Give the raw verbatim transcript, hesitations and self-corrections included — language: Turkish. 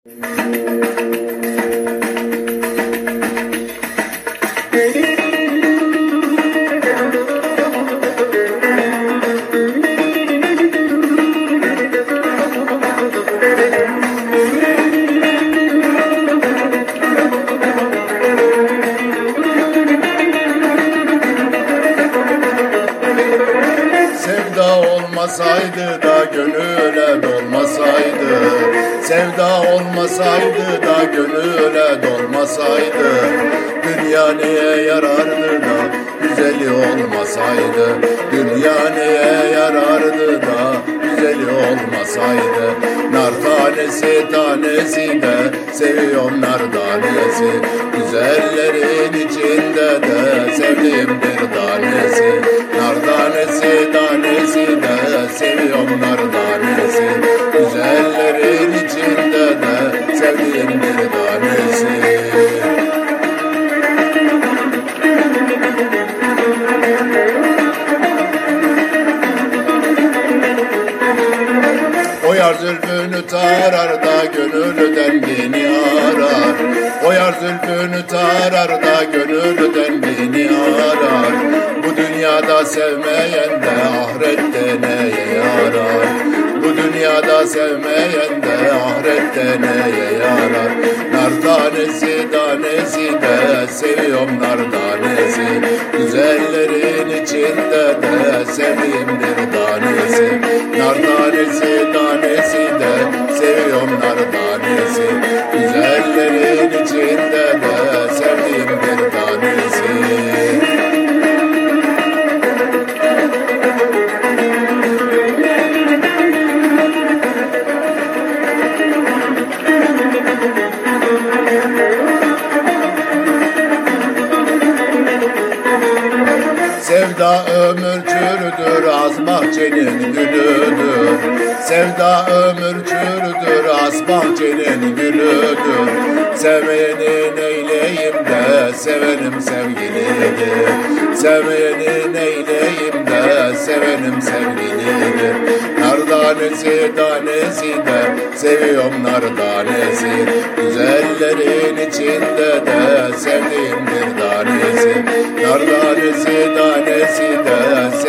Sevda olmasaydı da gönüle dolmasaydı, sevda olmasaydı da gönüle dolmasaydı, dünya neye yarardı da güzeli olmasaydı, dünya neye yarardı da güzeli olmasaydı. Nar tanesi tanesi de seviyorum nar tanesi, güzellerin içinde de sevdiğim bir tanesi. Nar tanesi tanesi de seviyorum nar tanesi, güzellerin içinde de sevdiğim bir tanesi. O yar zülfünü tarar da gönülden beni arar, o yar zülfünü tarar da gönülden beni arar. Bu dünyada sevmeyen de ahirette neye yarar, bu dünyada sevmeyen de ahirette neye yarar. Nar tanesi tanesi de seviyorum nar tanesi, güzellerin içinde de sevdiğim bir tanesi. Nar tanesi tanesi de seviyorum nar tanesi, güzellerin içinde de sevdiğim bir tanesi. Sevda ömür çürüdür, az bahçenin gülüdür. Sevda ömür çürüdür, az bahçenin gülüdür. Sevmeyeni neyleyim de sevenim sevgilidir. Sevmeyeni neyleyim de sevenim sevgilidir. Nar tanesi tanesi de seviyorum nar tanesi, güzellerin içinde de sevdiğim bir tanesi. Nar tanesi tanesi de